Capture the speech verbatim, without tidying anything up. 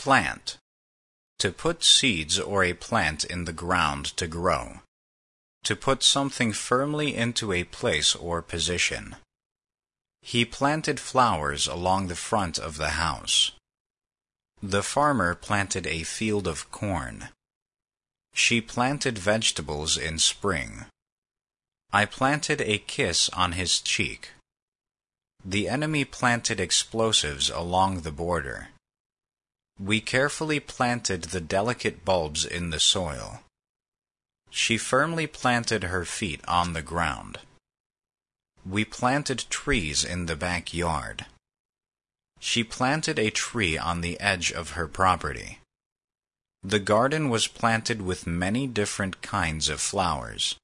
Plant. To put seeds or a plant in the ground to grow. To put something firmly into a place or position. He planted flowers along the front of the house. The farmer planted a field of corn. She planted vegetables in spring. I planted a kiss on his cheek. The enemy planted explosives along the border. We carefully planted the delicate bulbs in the soil. She firmly planted her feet on the ground. We planted trees in the backyard. She planted a tree on the edge of her property. The garden was planted with many different kinds of flowers.